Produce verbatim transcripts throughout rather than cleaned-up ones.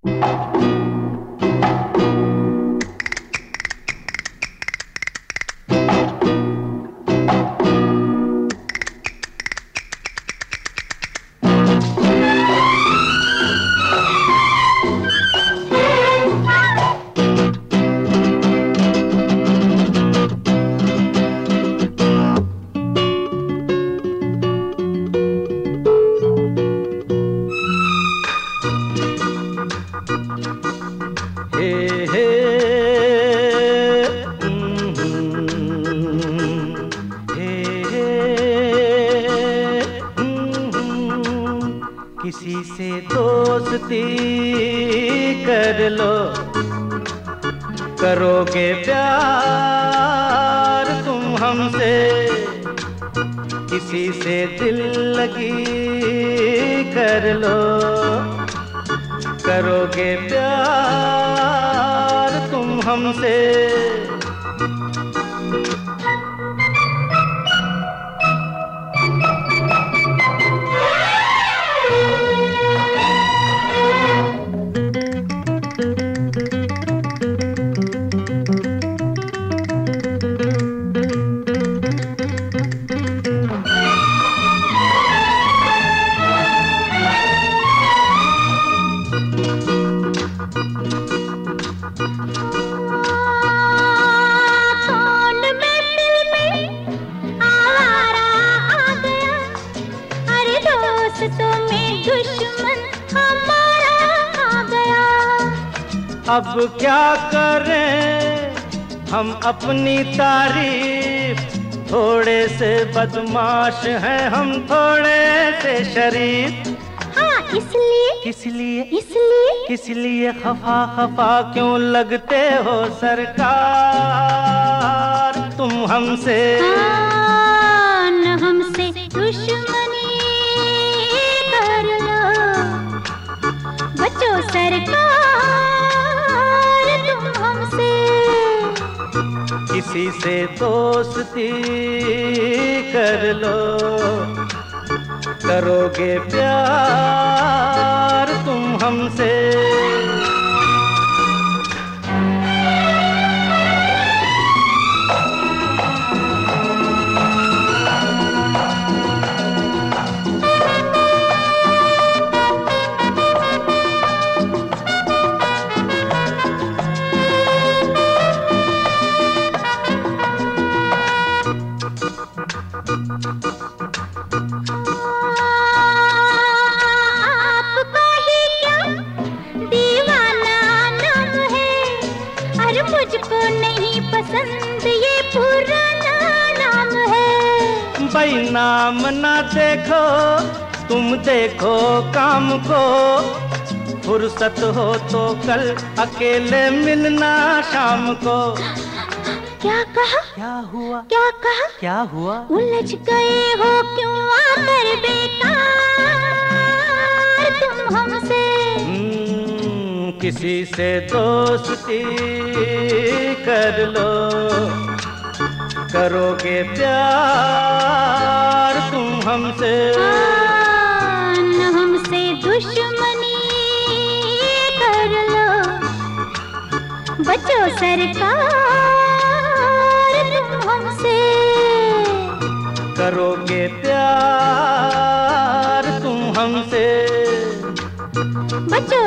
किसी से दोस्ती कर लो, करोगे प्यार तुम हमसे। किसी से दिल लगी कर लो, करोगे प्यार तुम हमसे। अब क्या करें हम अपनी तारीफ, थोड़े से बदमाश हैं हम, थोड़े से शरीफ। हाँ इसलिए इसलिए इसलिए इसलिए खफा खफा क्यों लगते हो सरकार तुम हमसे। हाँ, न हमसे दुश्मनी कर लो, बचो सरकार तुम हमसे। किसी से दोस्ती कर लो, करोगे प्यार तुम हमसे। आपका ही क्या दीवाना नाम है, अरे मुझको नहीं पसंद ये पुराना नाम है। भाई नाम ना देखो तुम, देखो काम को। फुर्सत हो तो कल अकेले मिलना शाम को। क्या कहा क्या हुआ क्या कहा क्या हुआ? उलझ गए हो क्यों आकर बेकार तुम हमसे। हम्म, किसी से दोस्ती कर लो, करोगे प्यार तुम हमसे। हाँ, न हमसे दुश्मनी कर लो, बचो सरकार तुम हमसे। करोगे प्यार तुम हमसे, बचो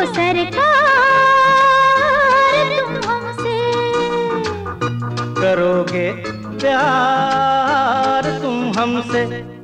सरकार तुम हमसे। करोगे प्यार तुम हमसे।